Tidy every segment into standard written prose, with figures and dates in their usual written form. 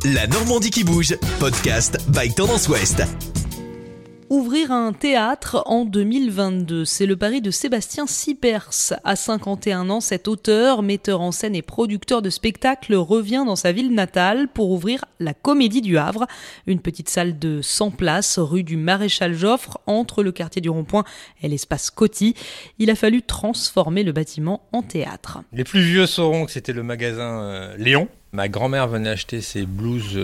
La Normandie qui bouge, podcast by Tendance Ouest. Ouvrir un théâtre en 2022, c'est le pari de Sébastien Sipers. À 51 ans, cet auteur, metteur en scène et producteur de spectacles revient dans sa ville natale pour ouvrir la Comédie du Havre, une petite salle de 100 places rue du Maréchal Joffre entre le quartier du Rond-Point et l'espace Coty. Il a fallu transformer le bâtiment en théâtre. Les plus vieux sauront que c'était le magasin Léon. Ma grand-mère venait acheter ses blouses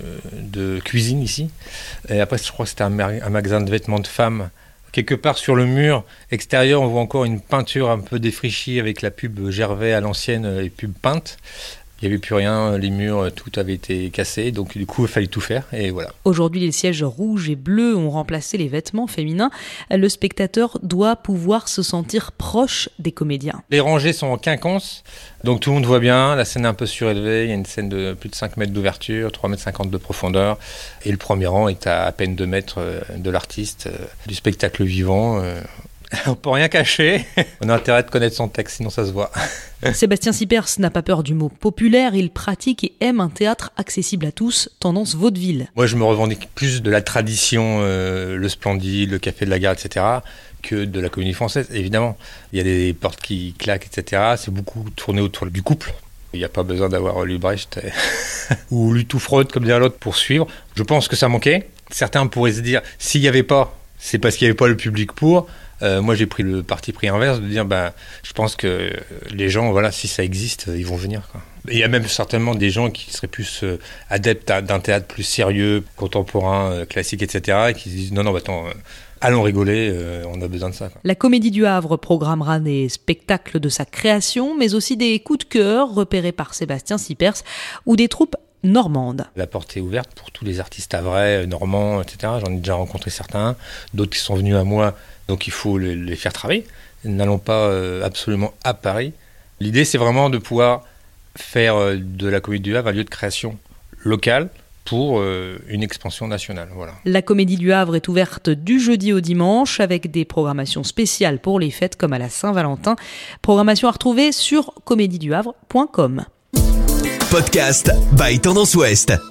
de cuisine ici. Et après, je crois que c'était un magasin de vêtements de femmes. Quelque part sur le mur extérieur, on voit encore une peinture un peu défraîchie avec la pub Gervais à l'ancienne et pub peinte. Il n'y avait plus rien, les murs, tout avait été cassé, donc du coup il fallait tout faire et voilà. Aujourd'hui, les sièges rouges et bleus ont remplacé les vêtements féminins. Le spectateur doit pouvoir se sentir proche des comédiens. Les rangées sont en quinconce, donc tout le monde voit bien, la scène est un peu surélevée, il y a une scène de plus de 5 mètres d'ouverture, 3,50 m de profondeur, et le premier rang est à peine 2 mètres de l'artiste, du spectacle vivant. On peut rien cacher, on a intérêt de connaître son texte, sinon ça se voit. Sébastien Sipers n'a pas peur du mot populaire, il pratique et aime un théâtre accessible à tous, tendance vaudeville. Moi je me revendique plus de la tradition, le Splendide, le Café de la Gare, etc., que de la comédie française, évidemment. Il y a des portes qui claquent, etc., c'est beaucoup tourné autour du couple. Il n'y a pas besoin d'avoir lu Brecht ou lu tout Freud, comme dirait l'autre, pour suivre. Je pense que ça manquait. Certains pourraient se dire, s'il n'y avait pas, c'est parce qu'il n'y avait pas le public pour. Moi, j'ai pris le parti pris inverse de dire, je pense que les gens, voilà, si ça existe, ils vont venir, quoi. Il y a même certainement des gens qui seraient plus adeptes d'un théâtre plus sérieux, contemporain, classique, etc., et qui se disent, non, attends, allons rigoler, on a besoin de ça, quoi. La Comédie du Havre programmera des spectacles de sa création, mais aussi des coups de cœur repérés par Sébastien Sipers ou des troupes normandes. La porte est ouverte pour tous les artistes havrais, normands, etc. J'en ai déjà rencontré certains, d'autres qui sont venus à moi, donc il faut les faire travailler. N'allons pas absolument à Paris. L'idée, c'est vraiment de pouvoir faire de la Comédie du Havre un lieu de création locale pour une expansion nationale. Voilà. La Comédie du Havre est ouverte du jeudi au dimanche avec des programmations spéciales pour les fêtes comme à la Saint-Valentin. Programmation à retrouver sur comédieduhavre.com. Podcast by Tendance Ouest.